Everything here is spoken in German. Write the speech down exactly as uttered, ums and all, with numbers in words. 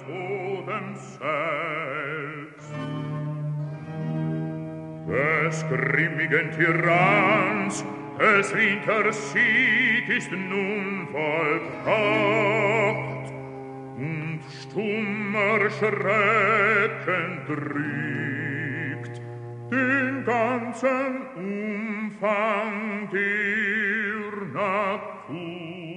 Todem selbst. Des grimmigen Tyranns, des Wintersieg ist nun vollbracht, und stummer Schrecken drückt den ganzen Umfang der Natur.